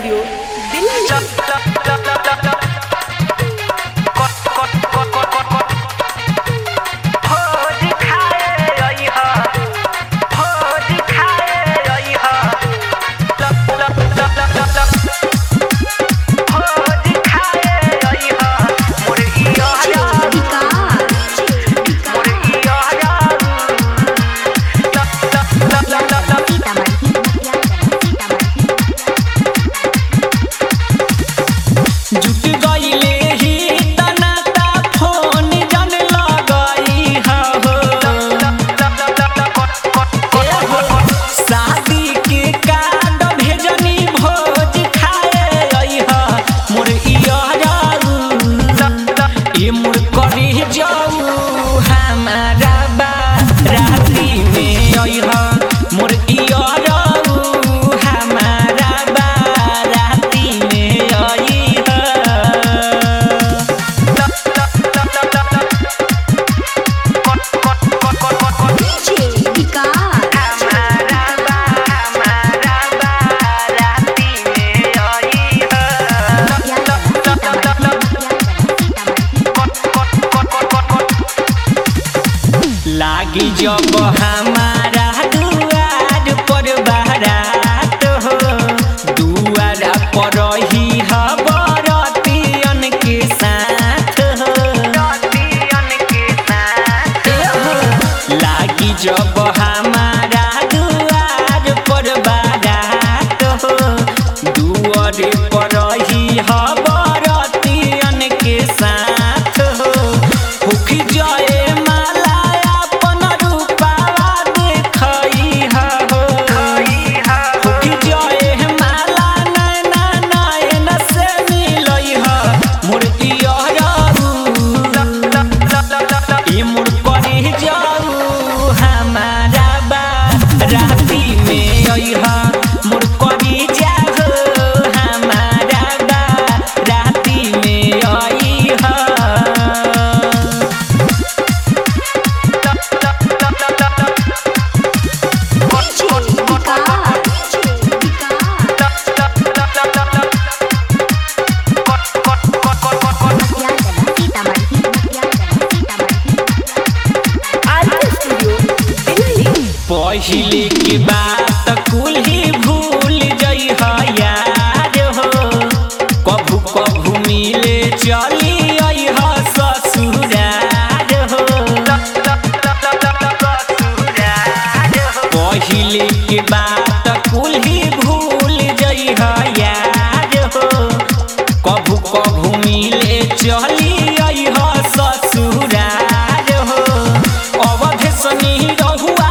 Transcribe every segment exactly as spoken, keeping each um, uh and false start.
Studio Delhi. लागी जब हमारा दुआर पर बारात हो, दुआर पर ही बरतियन के साथ हो, लागी जब हमारा दुआर पर बारात हो, दुआर पर ही बरतियन के साथ हो, भूख जाए पहिले के बात कुल ही भूल जइह यार हो, कभू कभू मिले चली अइह ससुरार हो, पहिले के बात कुल ही भूल जइह यार हो, कभू कभू मिले चली अइह ससुरार हो, अवध सनी रहुआ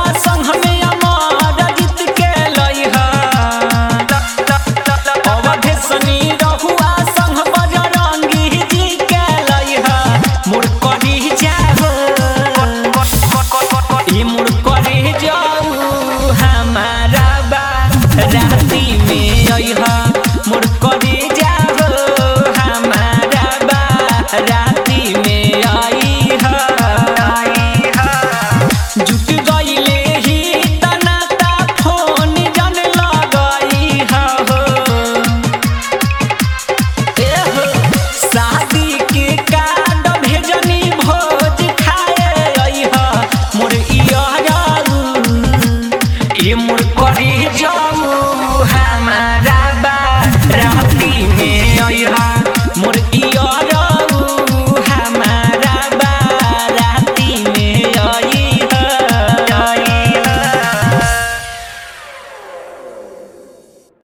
राती में अइहा मोर करे जाओ हमारा बा राती में अइहा जुट गइले ही तनाता फोन जन लगइहा हो, ए हो शादी के कार्ड भेजनी भोज खाए अइहा मोर इया ए मोर करे जाओ हमारा